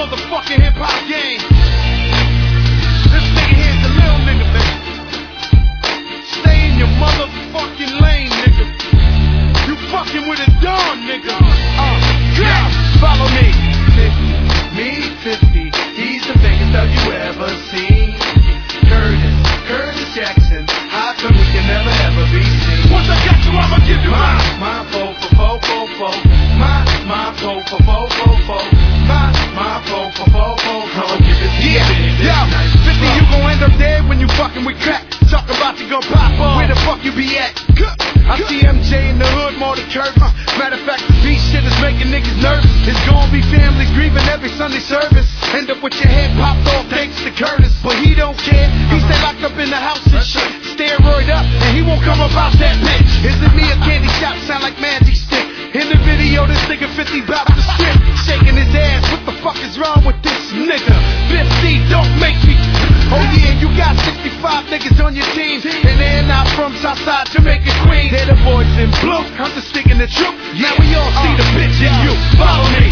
motherfucking hip-hop game. This nigga here's a little nigga, man. Stay in your motherfucking lane, nigga. You fucking with a dawn, nigga. Yeah, follow me. Me 50, he's the biggest thug you ever seen. Curtis Jackson, how come we can never ever be seen? Once I got you, I'ma give you mine. My foe for foe, foe, foe. My foe for foe, foe, foe. My foe for foe, foe, foe. I'ma give it to you. Yeah, 50, you gon' end up dead when you fucking with crack. Talk about you gon' pop off. Where the fuck you be at? I see MJ in the hood more than Kurt. Matter of fact, this beat shit is making niggas nervous. It's gonna be families grieving every Sunday service. End up with your head popped off thanks to Curtis. But he don't care. He stay locked up in the house and shit. Steroid up and he won't come up out that bitch. Is it me or candy shop sound like magic stick? In the video, this nigga 50 bout the strip. Shaking his ass. What the fuck is wrong with this nigga? 50, don't make me. Oh yeah, you got 65 niggas on your team. And they're not from Southside, Jamaica, Queens. They're the boys in blue. I'm just sticking the truth. Now we all see the bitch in you. Follow me.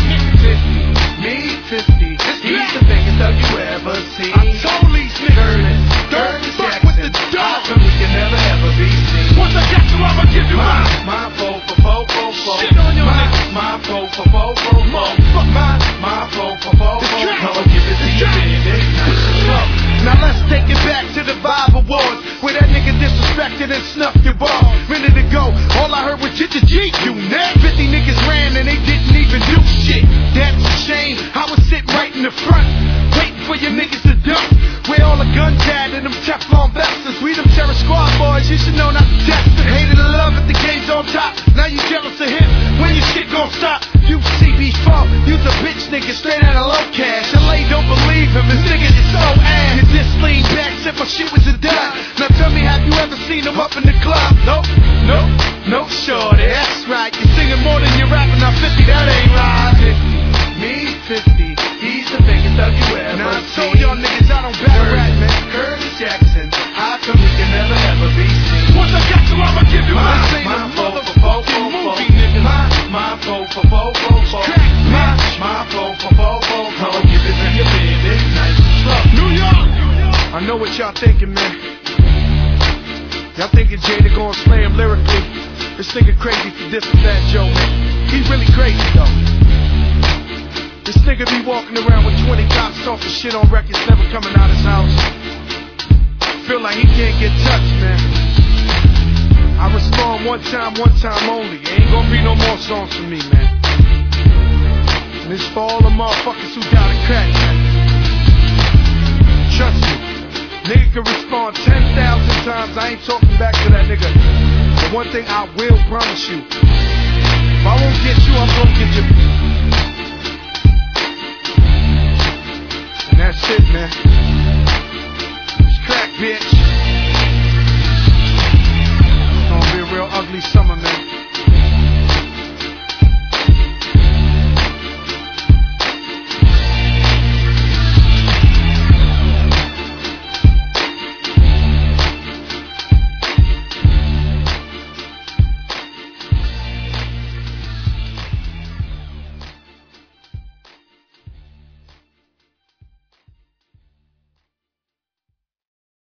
Me 50, he's the biggest thug you ever seen. I told these niggas, Curtis fuck with the Jackson, dog. how come we can never ever be seen? Once I got you, I'ma give you mine. My foe for foe, foe, foe. Shit on your niggas. My foe for foe, foe, foe. My foe for foe, foe. I'ma give it to you, baby. Now let's take it back to the Vibe Awards, where that nigga disrespected and snuffed your ball. Ready to go, all I heard was G, you neck. 50 niggas ran and they didn't even do shit. That's a shame, I was sitting right in the front, waiting for your niggas to dump. Where all the guns at and them Teflon vests. We them terror squad boys, you should know not to test it. Hated the love at the game's on top, now you jealous of him. When your shit gon' stop? You CB4, you's a bitch nigga straight out of low cash. LA don't believe him, this nigga is so ass. You just lean back, said my shit was a dime. Now tell me, have you ever seen him up in the club? No, shorty, that's right. You're singing more than you're rapping, now 50, that ain't right. Me 50, he's the biggest thug you ever seen. Now I told y'all niggas I don't battle rap, man. Curtis Jackson, how come we can never ever be seen? Once I got you, I'ma give you mine. This ain't a My foe for foe, motherfucking foe, movie, nigga. My foe for foe, foe, foe. My foe for foe, foe, foe. I'ma give it to you, baby. Nice and slow. New York! I know what y'all thinking, man. Y'all thinking Jada gon' slay him lyrically. This nigga crazy for dissing Fat Joe, man. He's really crazy, though. This nigga be walking around with 20 cops talking shit on records, never coming out his house. Feel like he can't get touched, man. I respond one time only. Ain't gonna be no more songs from me, man. And it's for all the motherfuckers who got a crack, man. Trust me. Nigga can respond 10,000 times. I ain't talking back to that nigga. But one thing I will promise you. If I won't get you, I'm gonna get you. And that's it, man. It's crack, bitch.